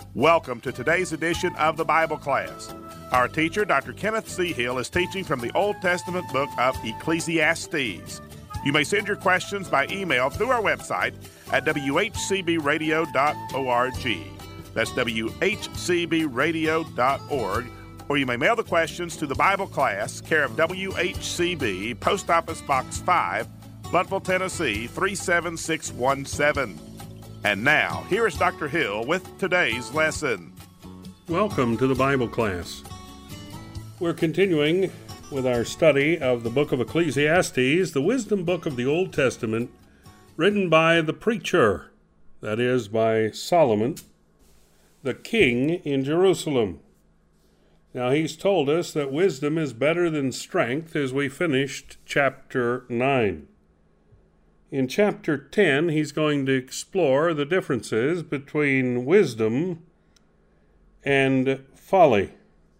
Welcome to today's edition of the Bible class. Our teacher, Dr. Kenneth C. Hill, is teaching from the Old Testament book of Ecclesiastes. You may send your questions by email through our website at whcbradio.org. That's whcbradio.org. Or you may mail the questions to the Bible class, care of WHCB, Post Office Box 5, Blountville, Tennessee, 37617. And now, here is Dr. Hill with today's lesson. Welcome to the Bible class. We're continuing with our study of the book of Ecclesiastes, the wisdom book of the Old Testament, written by the preacher, that is, by Solomon, the king in Jerusalem. Now, he's told us that wisdom is better than strength as we finished chapter 9. In chapter 10, he's going to explore the differences between wisdom and folly.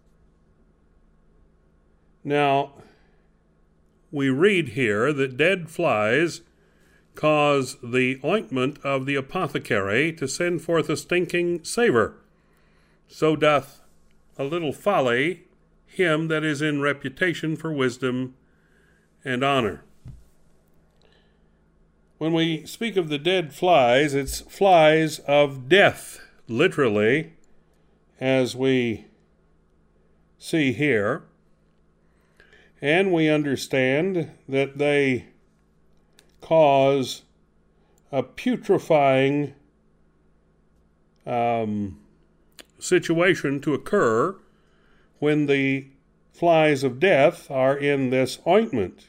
Now, we read here that dead flies cause the ointment of the apothecary to send forth a stinking savor. So doth a little folly him that is in reputation for wisdom and honor. When we speak of the dead flies, it's flies of death, literally, as we see here. And we understand that they cause a putrefying situation to occur when the flies of death are in this ointment.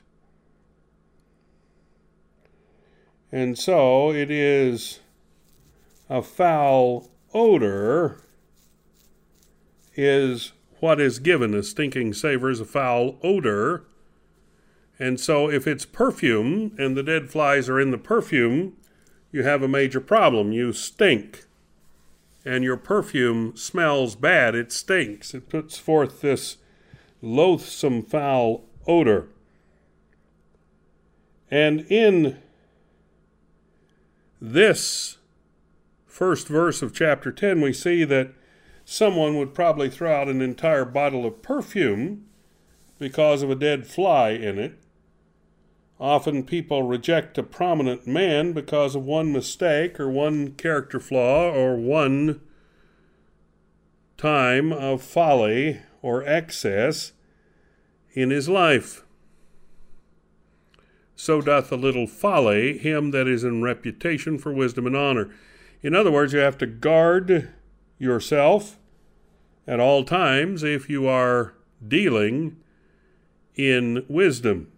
And so it is a foul odor is what is given. A stinking savor is a foul odor. And so if it's perfume and the dead flies are in the perfume, you have a major problem. You stink. And your perfume smells bad. It stinks. It puts forth this loathsome foul odor. And in this first verse of chapter 10, we see that someone would probably throw out an entire bottle of perfume because of a dead fly in it. Often people reject a prominent man because of one mistake or one character flaw or one time of folly or excess in his life. So doth a little folly him that is in reputation for wisdom and honor. In other words, you have to guard yourself at all times if you are dealing in wisdom,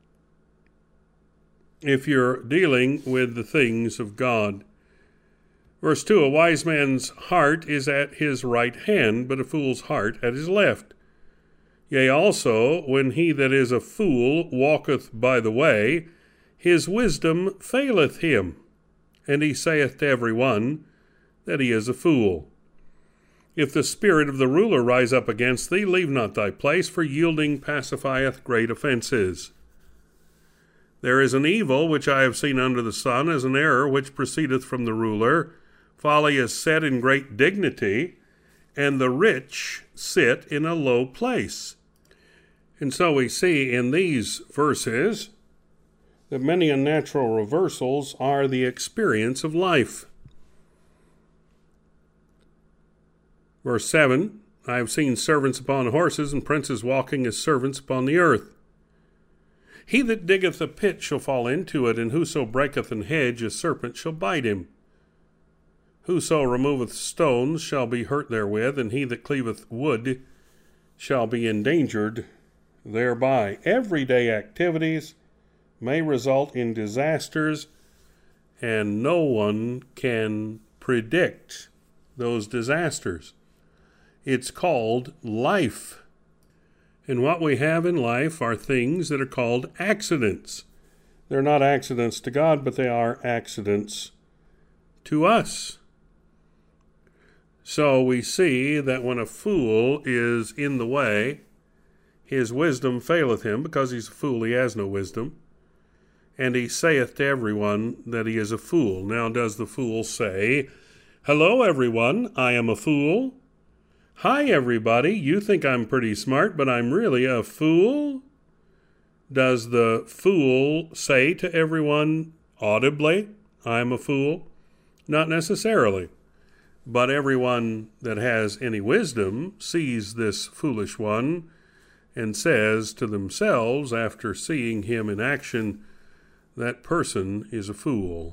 if you're dealing with the things of God. Verse 2, a wise man's heart is at his right hand, but a fool's heart at his left. Yea, also, when he that is a fool walketh by the way, his wisdom faileth him, and he saith to every one that he is a fool. If the spirit of the ruler rise up against thee, leave not thy place, for yielding pacifieth great offenses. There is an evil which I have seen under the sun, as an error which proceedeth from the ruler. Folly is set in great dignity, and the rich sit in a low place. And so we see in these verses that many unnatural reversals are the experience of life. Verse 7, I have seen servants upon horses, and princes walking as servants upon the earth. He that diggeth a pit shall fall into it, and whoso breaketh an hedge, a serpent shall bite him. Whoso removeth stones shall be hurt therewith, and he that cleaveth wood shall be endangered thereby. Everyday activities may result in disasters, and no one can predict those disasters. It's called life. And what we have in life are things that are called accidents. They're not accidents to God, but they are accidents to us. So we see that when a fool is in the way, his wisdom faileth him, because he's a fool, he has no wisdom. And he saith to everyone that he is a fool. Now does the fool say, Hello, everyone. I am a fool. Hi, everybody. You think I'm pretty smart, but I'm really a fool? Does the fool say to everyone audibly, I'm a fool? Not necessarily. But everyone that has any wisdom sees this foolish one and says to themselves, after seeing him in action, that person is a fool.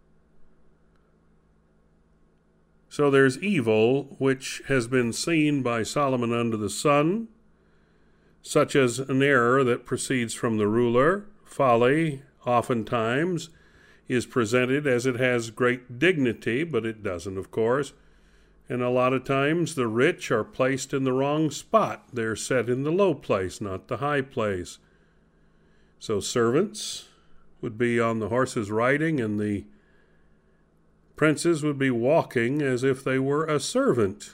So there's evil which has been seen by Solomon under the sun, such as an error that proceeds from the ruler. Folly, oftentimes, is presented as it has great dignity, but it doesn't, of course. And a lot of times the rich are placed in the wrong spot. They're set in the low place, not the high place. So servants would be on the horses riding, and the princes would be walking as if they were a servant.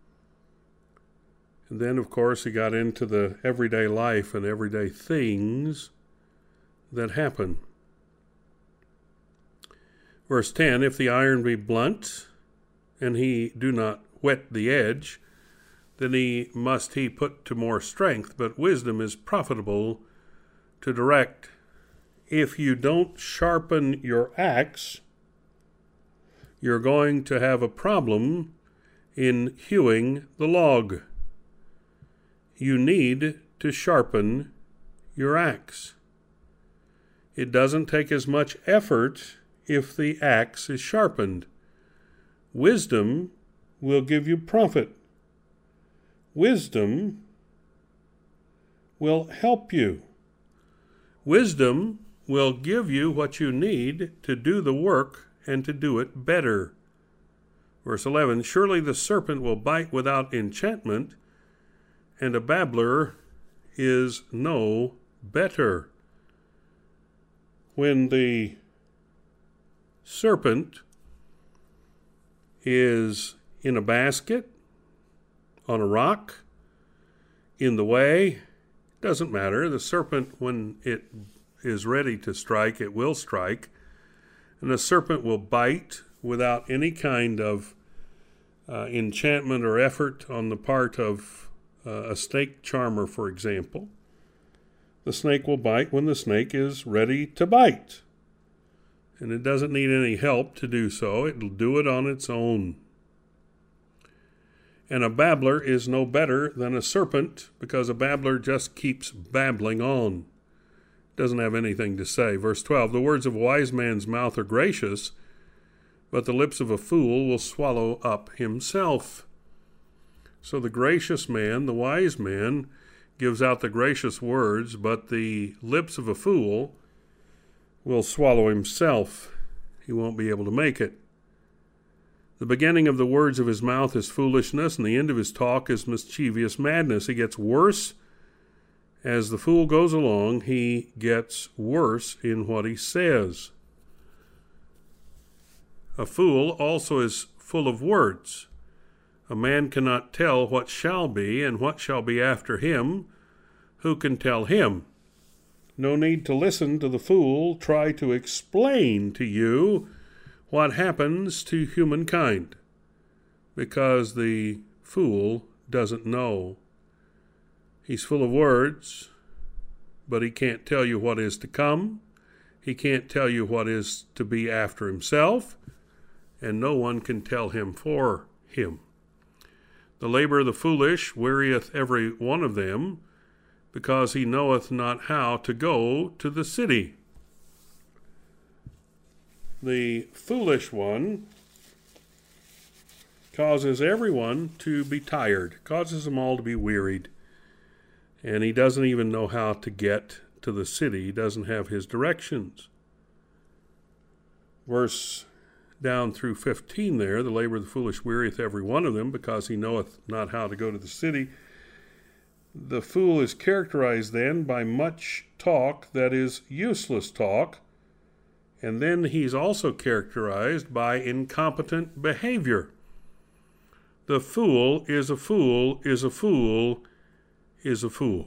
And then, of course, he got into the everyday life and everyday things that happen. Verse 10, if the iron be blunt, and he do not whet the edge, then he put to more strength, but wisdom is profitable to direct. If you don't sharpen your axe, you're going to have a problem in hewing the log. You need to sharpen your axe. It doesn't take as much effort if the axe is sharpened. Wisdom will give you profit. Wisdom will help you. Wisdom will give you what you need to do the work and to do it better. Verse 11, surely the serpent will bite without enchantment, and a babbler is no better. When the serpent is in a basket, on a rock, in the way, doesn't matter. The serpent, when it is ready to strike, it will strike. And the serpent will bite without any kind of enchantment or effort on the part of a snake charmer, for example. The snake will bite when the snake is ready to bite. And it doesn't need any help to do so. It'll do it on its own. And a babbler is no better than a serpent, because a babbler just keeps babbling on. Doesn't have anything to say. Verse 12, the words of a wise man's mouth are gracious, but the lips of a fool will swallow up himself. So the gracious man, the wise man, gives out the gracious words, but the lips of a fool will swallow himself. He won't be able to make it. The beginning of the words of his mouth is foolishness, and the end of his talk is mischievous madness. He gets worse. As the fool goes along, he gets worse in what he says. A fool also is full of words. A man cannot tell what shall be and what shall be after him. Who can tell him? No need to listen to the fool try to explain to you what happens to humankind, because the fool doesn't know. He's full of words, but he can't tell you what is to come. He can't tell you what is to be after himself, and no one can tell him for him. The labor of the foolish wearieth every one of them, because he knoweth not how to go to the city. The foolish one causes everyone to be tired, causes them all to be wearied. And he doesn't even know how to get to the city. He doesn't have his directions. Verse down through 15 there, the labor of the foolish wearieth every one of them, because he knoweth not how to go to the city. The fool is characterized then by much talk that is useless talk, and then he's also characterized by incompetent behavior. The fool is a fool is a fool is a fool.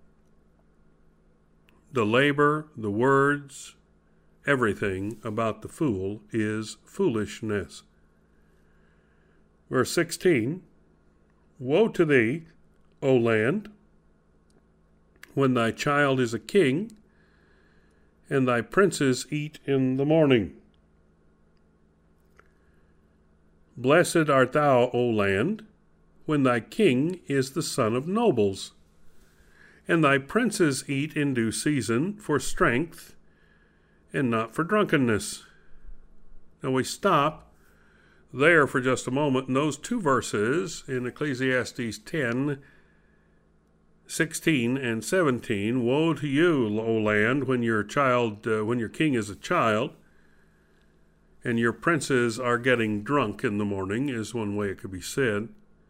The labor, the words, everything about the fool is foolishness. Verse 16, Woe to thee, O land, when thy child is a king, and thy princes eat in the morning. Blessed art thou, O land, when thy king is the son of nobles, and thy princes eat in due season for strength and not for drunkenness. Now we stop there for just a moment in those two verses in Ecclesiastes 10, 16 and 17. Woe to you, O land, when your king is a child, and your princes are getting drunk in the morning, is one way it could be said.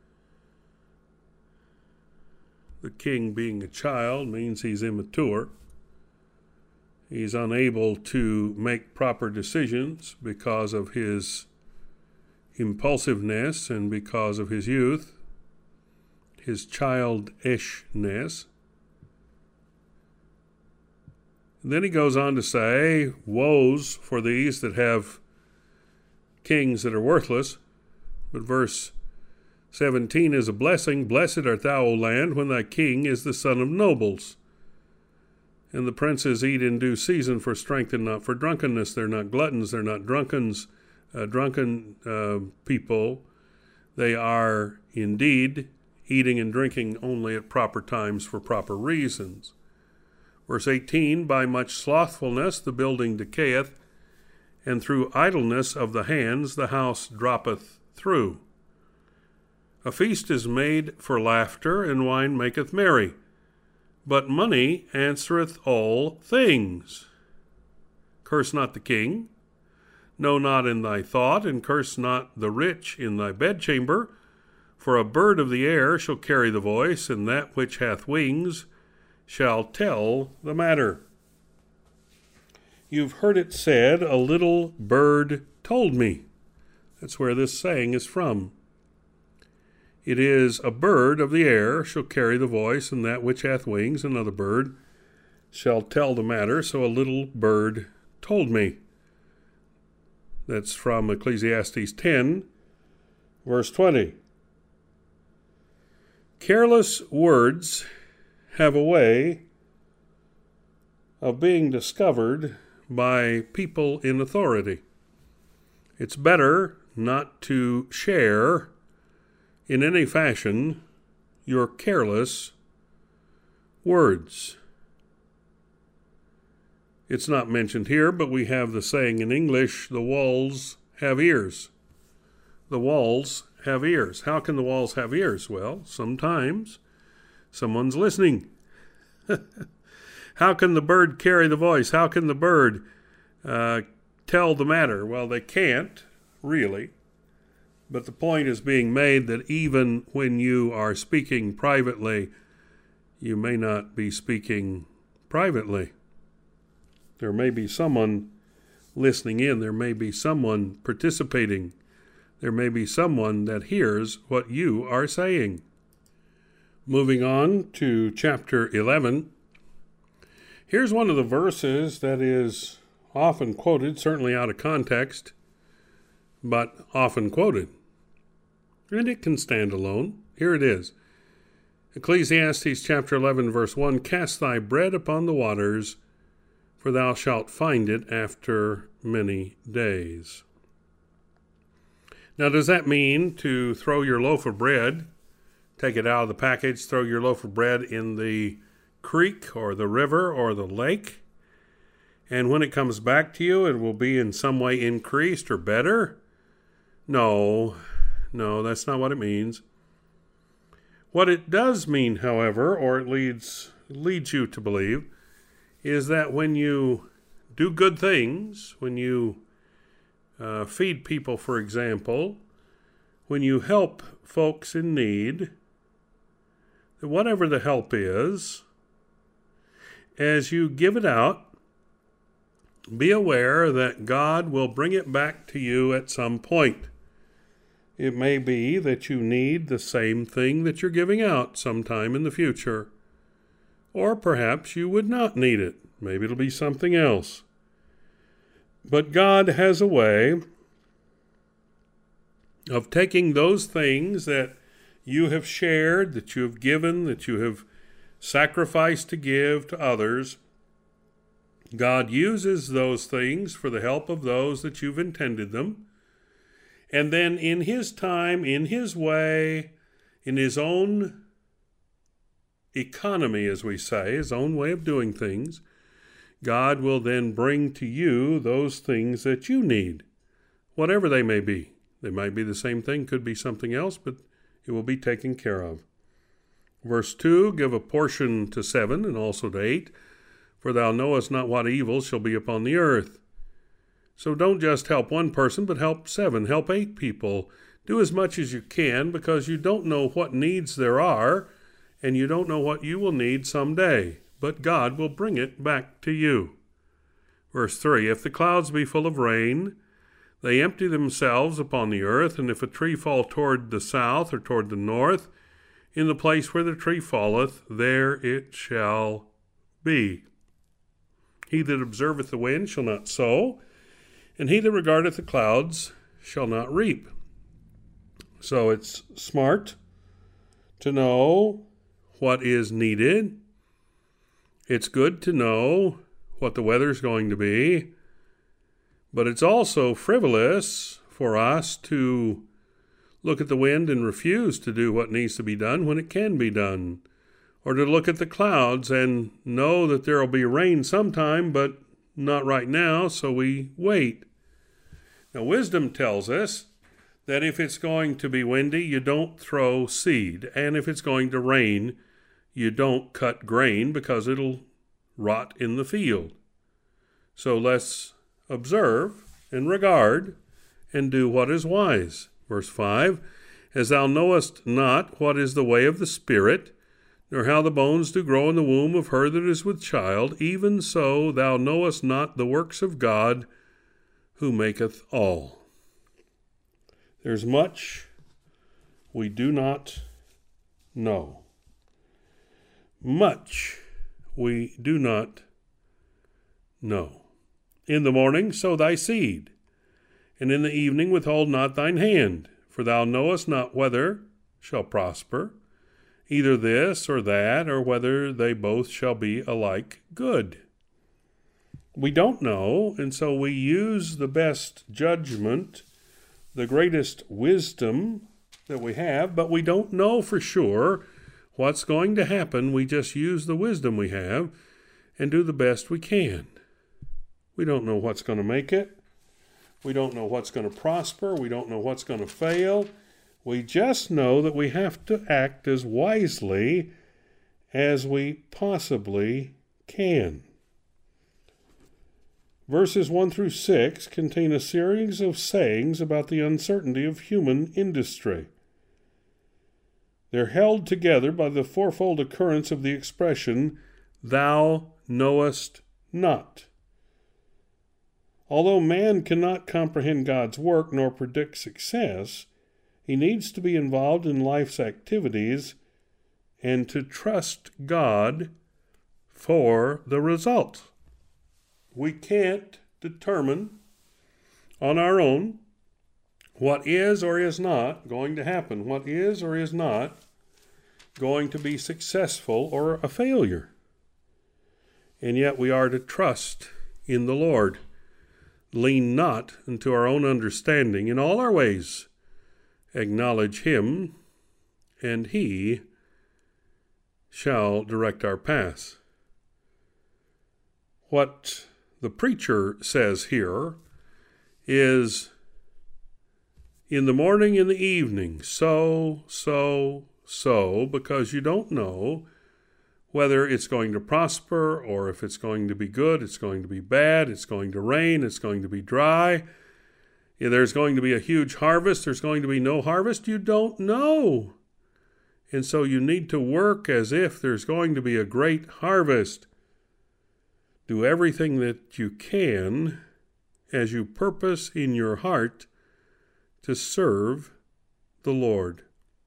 The king being a child means he's immature. He's unable to make proper decisions because of his impulsiveness and because of his youth, his childishness. And then he goes on to say, woes for these that have kings that are worthless. But verse 17 is a blessing. Blessed art thou, O land, when thy king is the son of nobles. And the princes eat in due season for strength and not for drunkenness. They're not gluttons, they're not drunken people. They are indeed eating and drinking only at proper times for proper reasons. Verse 18, By much slothfulness the building decayeth, and through idleness of the hands the house droppeth through. A feast is made for laughter, and wine maketh merry, but money answereth all things. Curse not the king, no, not in thy thought, and curse not the rich in thy bedchamber, for a bird of the air shall carry the voice, and that which hath wings shall tell the matter. You've heard it said, a little bird told me. That's where this saying is from. It is a bird of the air shall carry the voice, and that which hath wings, another bird, shall tell the matter. So a little bird told me. That's from Ecclesiastes 10, verse 20. Careless words have a way of being discovered by people in authority. It's better not to share in any fashion your careless words. It's not mentioned here, but we have the saying in English, the walls have ears. The walls have ears. How can the walls have ears? Well, sometimes someone's listening. How can the bird carry the voice? How can the bird tell the matter? Well, they can't, really. But the point is being made that even when you are speaking privately, you may not be speaking privately. There may be someone listening in. There may be someone participating. There may be someone that hears what you are saying. Moving on to chapter 11. Here's one of the verses that is often quoted, certainly out of context, but often quoted. And it can stand alone. Here it is. Ecclesiastes chapter 11, verse 1, Cast thy bread upon the waters, for thou shalt find it after many days. Now, does that mean to throw your loaf of bread, take it out of the package, throw your loaf of bread in the creek or the river or the lake, and when it comes back to you, it will be in some way increased or better? No, that's not what it means. What it does mean, however, or it leads you to believe, is that when you do good things, when you feed people, for example, when you help folks in need, whatever the help is, as you give it out, be aware that God will bring it back to you at some point. It may be that you need the same thing that you're giving out sometime in the future. Or perhaps you would not need it. Maybe it'll be something else. But God has a way of taking those things that you have shared, that you have given, that you have sacrificed to give to others. God uses those things for the help of those that you've intended them. And then in His time, in His way, in His own economy, as we say, His own way of doing things, God will then bring to you those things that you need, whatever they may be. They might be the same thing, could be something else, but it will be taken care of. Verse 2, give a portion to 7 and also to 8, for thou knowest not what evil shall be upon the earth. So don't just help one person, but help 7, help 8 people. Do as much as you can, because you don't know what needs there are, and you don't know what you will need someday, but God will bring it back to you. Verse 3, if the clouds be full of rain, they empty themselves upon the earth, and if a tree fall toward the south or toward the north, in the place where the tree falleth, there it shall be. He that observeth the wind shall not sow, and he that regardeth the clouds shall not reap. So it's smart to know what is needed. It's good to know what the weather's going to be, but it's also frivolous for us to look at the wind and refuse to do what needs to be done when it can be done, or to look at the clouds and know that there will be rain sometime, but not right now, so we wait. Now, wisdom tells us that if it's going to be windy, you don't throw seed, and if it's going to rain, you don't cut grain because it'll rot in the field. So let's observe and regard and do what is wise. Verse 5, as thou knowest not what is the way of the Spirit, nor how the bones do grow in the womb of her that is with child, even so thou knowest not the works of God, who maketh all. There's much we do not know. Much we do not know. In the morning sow thy seed, and in the evening withhold not thine hand, for thou knowest not whether shall prosper, either this or that, or whether they both shall be alike good. We don't know, and so we use the best judgment, the greatest wisdom that we have, but we don't know for sure what's going to happen. We just use the wisdom we have and do the best we can. We don't know what's going to make it. We don't know what's going to prosper. We don't know what's going to fail. We just know that we have to act as wisely as we possibly can. Verses 1 through 6 contain a series of sayings about the uncertainty of human industry. They're held together by the fourfold occurrence of the expression, thou knowest not. Although man cannot comprehend God's work nor predict success, he needs to be involved in life's activities and to trust God for the result. We can't determine on our own what is or is not going to happen, what is or is not going to be successful or a failure. And yet we are to trust in the Lord. Lean not unto our own understanding. In all our ways acknowledge Him, and He shall direct our paths. What the preacher says here is, in the morning and the evening, sow, because you don't know whether it's going to prosper or if it's going to be good, it's going to be bad, it's going to rain, it's going to be dry. There's going to be a huge harvest, there's going to be no harvest. You don't know. And so you need to work as if there's going to be a great harvest. Do everything that you can as you purpose in your heart to serve the Lord.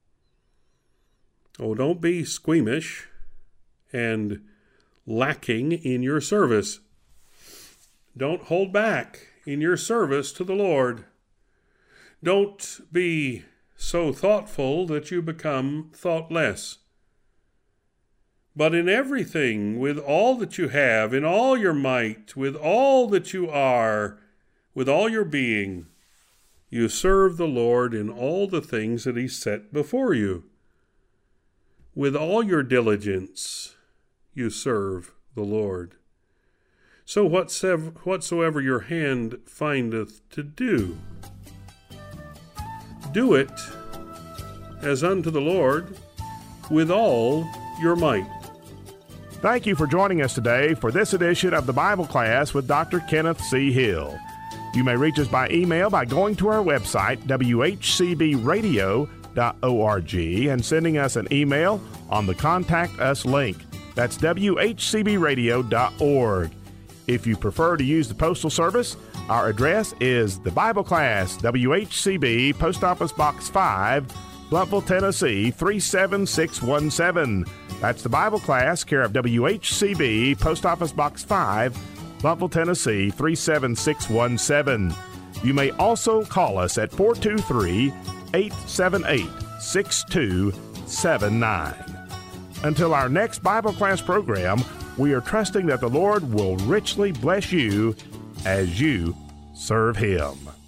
Oh, don't be squeamish and lacking in your service. Don't hold back in your service to the Lord. Don't be so thoughtful that you become thoughtless. But in everything, with all that you have, in all your might, with all that you are, with all your being, you serve the Lord in all the things that He set before you. With all your diligence, you serve the Lord. So whatsoever your hand findeth to do, do it as unto the Lord with all your might. Thank you for joining us today for this edition of the Bible Class with Dr. Kenneth C. Hill. You may reach us by email by going to our website, whcbradio.org, and sending us an email on the Contact Us link. That's whcbradio.org. If you prefer to use the postal service, our address is the Bible Class, WHCB, Post Office Box 5, Blountville, Tennessee, 37617. That's the Bible Class, care of WHCB, Post Office Box 5, Blountville, Tennessee, 37617. You may also call us at 423-878-6279. Until our next Bible Class program, we are trusting that the Lord will richly bless you as you serve Him.